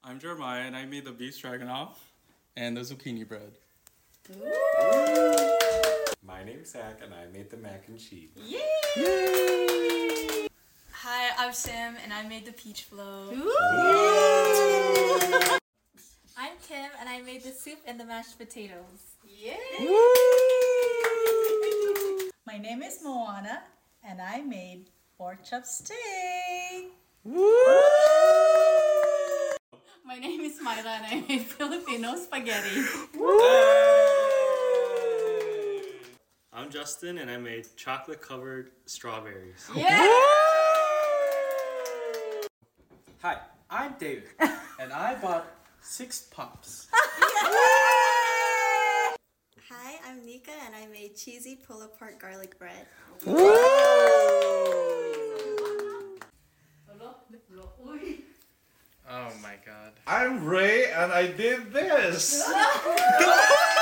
I'm Jeremiah and I made the beef stroganoff and the zucchini bread. My name's Zach and I made the mac and cheese. Yay! Hi, I'm Sam and I made the peach flow. I'm Kim and I made the soup and the mashed potatoes. Yay! My name is Moana and I made pork chop steak. My name is Myla and I made Filipino spaghetti. I'm Justin and I made chocolate covered strawberries. Yeah! Hi, I'm David and I bought 6 pops. Hi, I'm Nika and I made cheesy pull-apart garlic bread. Oh my god. I'm Ray and I did this.